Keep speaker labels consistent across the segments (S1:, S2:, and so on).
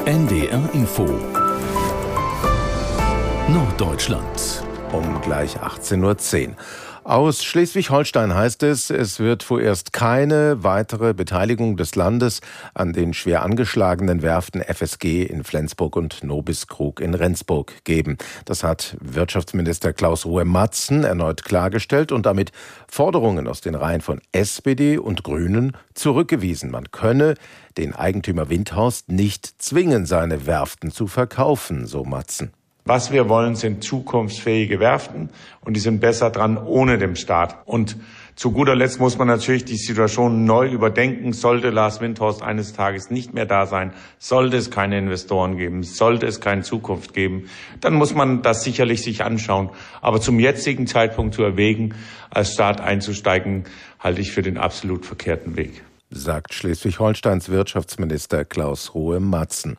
S1: NDR Info Norddeutschland
S2: um gleich 18:10 Uhr. Aus Schleswig-Holstein heißt es, es wird vorerst keine weitere Beteiligung des Landes an den schwer angeschlagenen Werften FSG in Flensburg und Nobiskrug in Rendsburg geben. Das hat Wirtschaftsminister Klaus Ruhe-Matzen erneut klargestellt und damit Forderungen aus den Reihen von SPD und Grünen zurückgewiesen. Man könne den Eigentümer Windhorst nicht zwingen, seine Werften zu verkaufen, so Matzen.
S3: Was wir wollen, sind zukunftsfähige Werften und die sind besser dran ohne den Staat. Und zu guter Letzt muss man natürlich die Situation neu überdenken. Sollte Lars Windhorst eines Tages nicht mehr da sein, sollte es keine Investoren geben, sollte es keine Zukunft geben, dann muss man das sicherlich sich anschauen. Aber zum jetzigen Zeitpunkt zu erwägen, als Staat einzusteigen, halte ich für den absolut verkehrten Weg.
S2: Sagt Schleswig-Holsteins Wirtschaftsminister Klaus Ruhe-Matzen.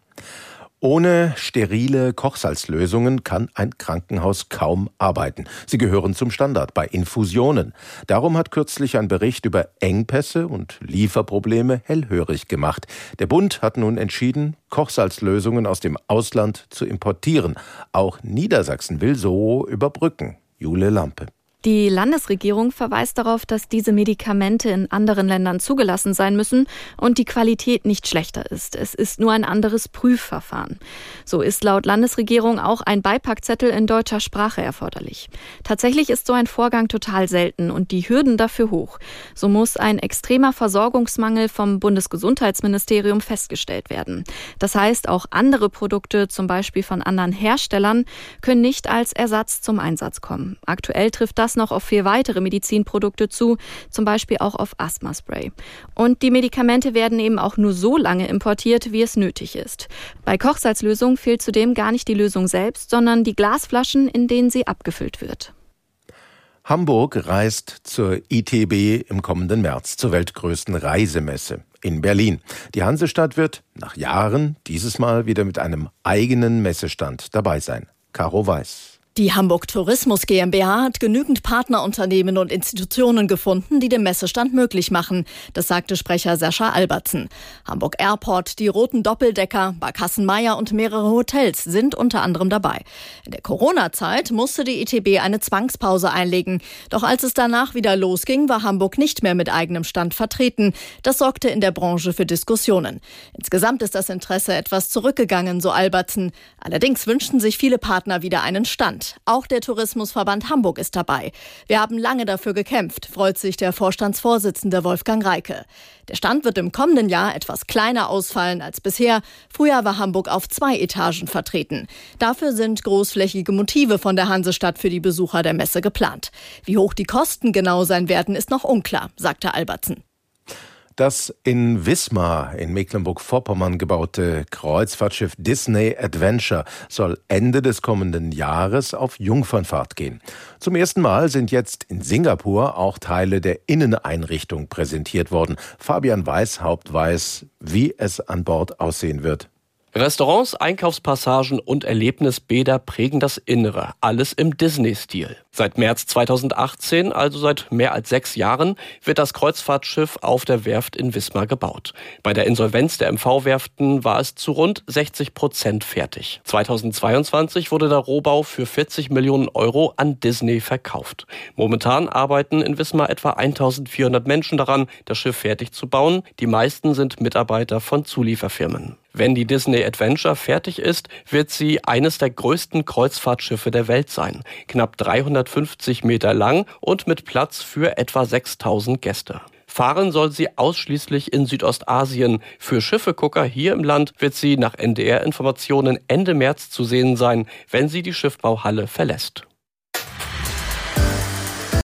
S2: Ohne sterile Kochsalzlösungen kann ein Krankenhaus kaum arbeiten. Sie gehören zum Standard bei Infusionen. Darum hat kürzlich ein Bericht über Engpässe und Lieferprobleme hellhörig gemacht. Der Bund hat nun entschieden, Kochsalzlösungen aus dem Ausland zu importieren. Auch Niedersachsen will so überbrücken. Jule Lampe.
S4: Die Landesregierung verweist darauf, dass diese Medikamente in anderen Ländern zugelassen sein müssen und die Qualität nicht schlechter ist. Es ist nur ein anderes Prüfverfahren. So ist laut Landesregierung auch ein Beipackzettel in deutscher Sprache erforderlich. Tatsächlich ist so ein Vorgang total selten und die Hürden dafür hoch. So muss ein extremer Versorgungsmangel vom Bundesgesundheitsministerium festgestellt werden. Das heißt, auch andere Produkte, zum Beispiel von anderen Herstellern, können nicht als Ersatz zum Einsatz kommen. Aktuell trifft das noch auf 4 weitere Medizinprodukte zu, zum Beispiel auch auf Asthmaspray. Und die Medikamente werden eben auch nur so lange importiert, wie es nötig ist. Bei Kochsalzlösungen fehlt zudem gar nicht die Lösung selbst, sondern die Glasflaschen, in denen sie abgefüllt wird.
S2: Hamburg reist zur ITB im kommenden März, zur weltgrößten Reisemesse in Berlin. Die Hansestadt wird nach Jahren dieses Mal wieder mit einem eigenen Messestand dabei sein. Caro Weiß.
S5: Die Hamburg Tourismus GmbH hat genügend Partnerunternehmen und Institutionen gefunden, die den Messestand möglich machen. Das sagte Sprecher Sascha Albertsen. Hamburg Airport, die Roten Doppeldecker, Barkassen-Meier und mehrere Hotels sind unter anderem dabei. In der Corona-Zeit musste die ITB eine Zwangspause einlegen. Doch als es danach wieder losging, war Hamburg nicht mehr mit eigenem Stand vertreten. Das sorgte in der Branche für Diskussionen. Insgesamt ist das Interesse etwas zurückgegangen, so Albertsen. Allerdings wünschten sich viele Partner wieder einen Stand. Auch der Tourismusverband Hamburg ist dabei. Wir haben lange dafür gekämpft, freut sich der Vorstandsvorsitzende Wolfgang Reike. Der Stand wird im kommenden Jahr etwas kleiner ausfallen als bisher. Früher war Hamburg auf 2 Etagen vertreten. Dafür sind großflächige Motive von der Hansestadt für die Besucher der Messe geplant. Wie hoch die Kosten genau sein werden, ist noch unklar, sagte Albertsen.
S2: Das in Wismar in Mecklenburg-Vorpommern gebaute Kreuzfahrtschiff Disney Adventure soll Ende des kommenden Jahres auf Jungfernfahrt gehen. Zum ersten Mal sind jetzt in Singapur auch Teile der Inneneinrichtung präsentiert worden. Fabian Weishaupt weiß, wie es an Bord aussehen wird.
S6: Restaurants, Einkaufspassagen und Erlebnisbäder prägen das Innere, alles im Disney-Stil. Seit März 2018, also seit mehr als 6 Jahren, wird das Kreuzfahrtschiff auf der Werft in Wismar gebaut. Bei der Insolvenz der MV-Werften war es zu rund 60% fertig. 2022 wurde der Rohbau für 40 Millionen Euro an Disney verkauft. Momentan arbeiten in Wismar etwa 1400 Menschen daran, das Schiff fertig zu bauen. Die meisten sind Mitarbeiter von Zulieferfirmen. Wenn die Disney Adventure fertig ist, wird sie eines der größten Kreuzfahrtschiffe der Welt sein. Knapp 350 Meter lang und mit Platz für etwa 6000 Gäste. Fahren soll sie ausschließlich in Südostasien. Für Schiffegucker hier im Land wird sie nach NDR-Informationen Ende März zu sehen sein, wenn sie die Schiffbauhalle verlässt.